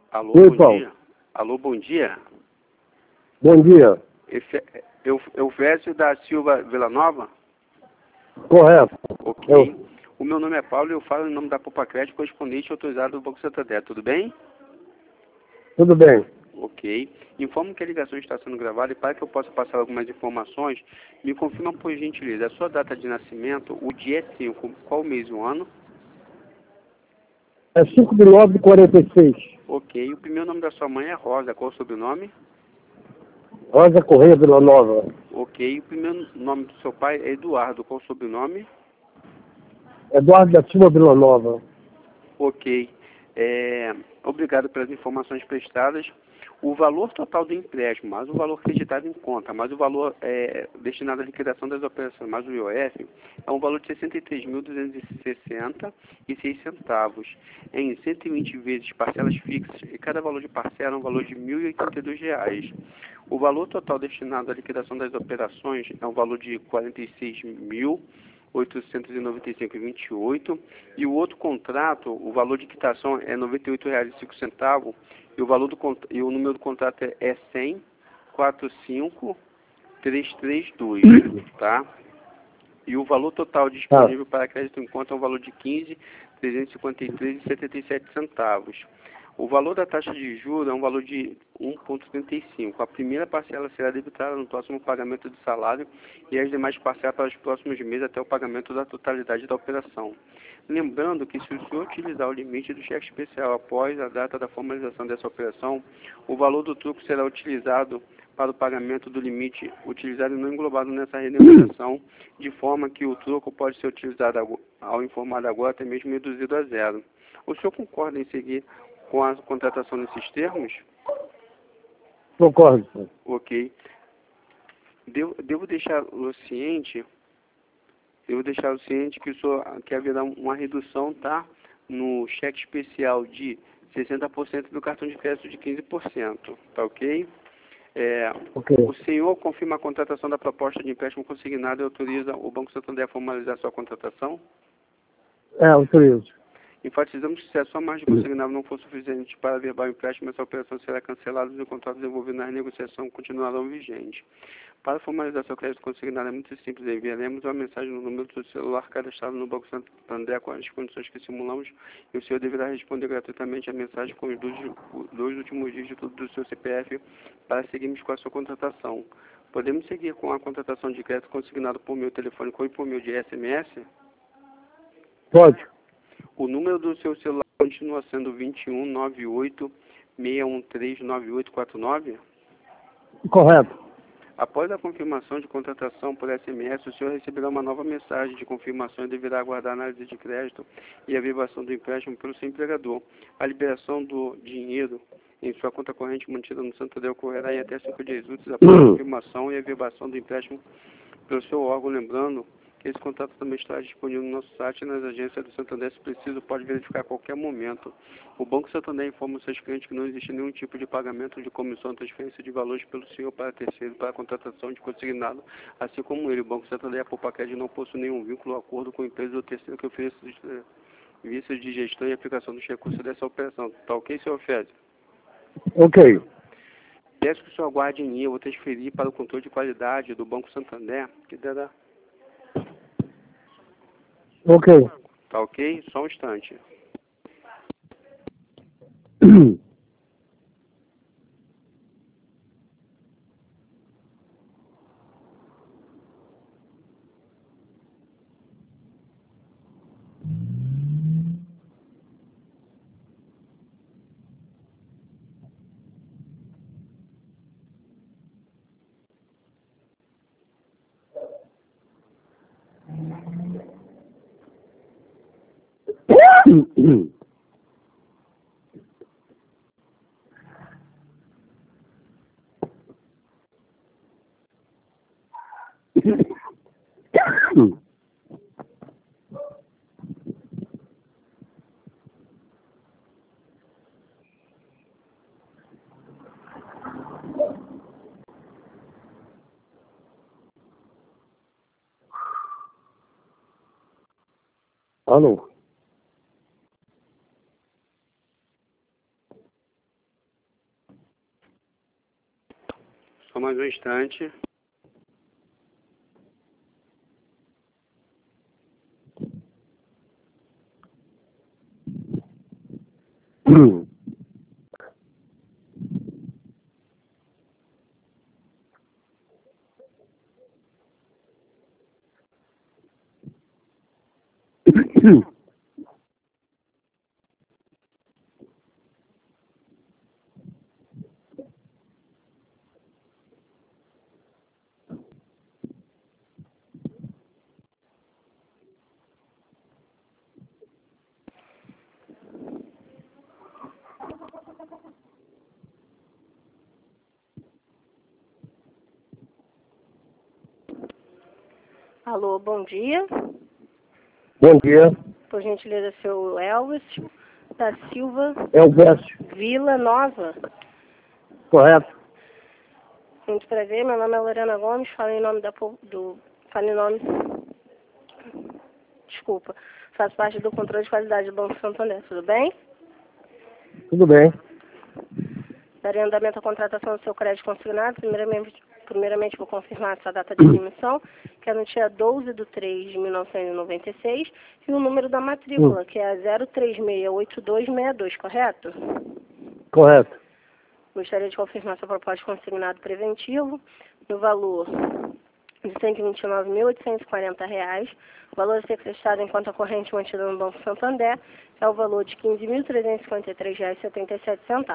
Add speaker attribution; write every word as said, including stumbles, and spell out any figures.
Speaker 1: Alô,
Speaker 2: Oi,
Speaker 1: bom
Speaker 2: Paulo.
Speaker 1: dia. Alô, bom dia.
Speaker 2: Bom dia.
Speaker 1: Efe- Eu, Eufésio da Silva Villanova?
Speaker 2: Correto.
Speaker 1: Ok.
Speaker 2: Eu.
Speaker 1: O meu nome é Paulo e eu falo em nome da Poupa Crédito, correspondente autorizado do Banco Santander. Tudo bem?
Speaker 2: Tudo bem.
Speaker 1: Ok. Informo que a ligação está sendo gravada e para que eu possa passar algumas informações, me confirma por gentileza a sua data de nascimento, o dia cinco, qual mês e o ano?
Speaker 2: É cinco de nove de quarenta e seis.
Speaker 1: Ok. O primeiro nome da sua mãe é Rosa, qual o sobrenome?
Speaker 2: Rosa Correia Vila Nova.
Speaker 1: Ok. O primeiro nome do seu pai é Eduardo, qual o sobrenome?
Speaker 2: Eduardo da Silva Vila Nova.
Speaker 1: Ok. É, obrigado pelas informações prestadas. O valor total do empréstimo, mais o valor acreditado em conta, mais o valor é, destinado à liquidação das operações, mais o I O F, é um valor de sessenta e três mil duzentos e sessenta e seis centavos, em cento e vinte vezes parcelas fixas, e cada valor de parcela é um valor de mil e oitenta e dois reais. O valor total destinado à liquidação das operações é um valor de quarenta e seis mil oitocentos e noventa e cinco reais e vinte e oito centavos, e o outro contrato, o valor de quitação é noventa e oito reais e cinco centavos, e o valor do e o número do contrato é, é cem, quarenta e cinco, trezentos e trinta e dois, tá? E o valor total disponível
Speaker 2: Tá.
Speaker 1: para crédito em conta é um valor de quinze mil trezentos e cinquenta e três reais e setenta e sete centavos. O valor da taxa de juros é um valor de um vírgula trinta e cinco. A primeira parcela será debitada no próximo pagamento do salário e as demais parcelas para os próximos meses até o pagamento da totalidade da operação. Lembrando que se o senhor utilizar o limite do cheque especial após a data da formalização dessa operação, o valor do truco será utilizado para o pagamento do limite utilizado e não englobado nessa renegociação, de forma que o troco pode ser utilizado ao informado agora até mesmo reduzido a zero. O senhor concorda em seguir com a contratação nesses termos?
Speaker 2: Concordo, senhor.
Speaker 1: Ok. Devo, devo deixá-lo ciente, devo deixá-lo ciente que, o senhor, que haverá uma redução, tá? No cheque especial de sessenta por cento do cartão de crédito de quinze por cento, tá ok? É,
Speaker 2: Ok.
Speaker 1: o senhor confirma a contratação da proposta de empréstimo consignado e autoriza o Banco Santander a formalizar sua contratação?
Speaker 2: É, autorizo.
Speaker 1: Enfatizamos que se a sua margem consignável não for suficiente para averbar o empréstimo, essa operação será cancelada e o contrato envolvido na renegociação continuarão vigente. Para formalizar seu crédito consignado é muito simples. Enviaremos uma mensagem no número do celular cadastrado no Banco Santander com as condições que simulamos e o senhor deverá responder gratuitamente a mensagem com os dois, dois últimos dígitos do seu C P F para seguirmos com a sua contratação. Podemos seguir com a contratação de crédito consignado por meio telefônico ou por meio de S M S?
Speaker 2: Pode.
Speaker 1: O número do seu celular continua sendo vinte e um, noventa e oito, seiscentos e treze, noventa e oito quarenta e nove?
Speaker 2: Correto.
Speaker 1: Após a confirmação de contratação por S M S, o senhor receberá uma nova mensagem de confirmação e deverá aguardar a análise de crédito e a averbação do empréstimo pelo seu empregador. A liberação do dinheiro em sua conta corrente mantida no Santander ocorrerá em até cinco dias úteis após a confirmação e a averbação do empréstimo pelo seu órgão, lembrando que esse contrato também está disponível no nosso site e nas agências do Santander. Se preciso, pode verificar a qualquer momento. O Banco Santander informa os seus clientes que não existe nenhum tipo de pagamento de comissão ou transferência de valores pelo senhor para terceiro para a contratação de consignado. Assim como ele, o Banco Santander e a Poupa Crédito não possui nenhum vínculo ou acordo com a empresa ou terceiro que ofereça serviços de gestão e aplicação dos recursos dessa operação. Tá ok, senhor Félix?
Speaker 2: Ok.
Speaker 1: Peço que o senhor aguarde em linha. Eu vou transferir para o controle de qualidade do Banco Santander, que dará.
Speaker 2: Ok.
Speaker 1: Tá ok? Só um instante.
Speaker 2: Alô.
Speaker 1: Só mais um instante.
Speaker 3: Alô, bom dia.
Speaker 2: Bom dia.
Speaker 3: Por gentileza, seu Elvis da Silva
Speaker 2: Elvésio.
Speaker 3: Vila Nova.
Speaker 2: Correto.
Speaker 3: Muito prazer, meu nome é Lorena Gomes, falo em nome da po- do. Falo em nome. Desculpa. Faço parte do controle de qualidade do Banco Santander, tudo bem?
Speaker 2: Tudo bem.
Speaker 3: Darei andamento à contratação do seu crédito consignado. Primeiramente, primeiramente vou confirmar essa data de emissão, que é no dia doze de três de mil novecentos e noventa e seis, e o número da matrícula,
Speaker 2: Hum.
Speaker 3: que é zero três seis oito dois seis dois, correto?
Speaker 2: Correto.
Speaker 3: Gostaria de confirmar sua proposta de consignado preventivo no valor de cento e vinte e nove mil oitocentos e quarenta reais. O valor a ser prestado em conta corrente mantida no Banco Santander é o valor de quinze mil trezentos e cinquenta e três reais e setenta e sete centavos.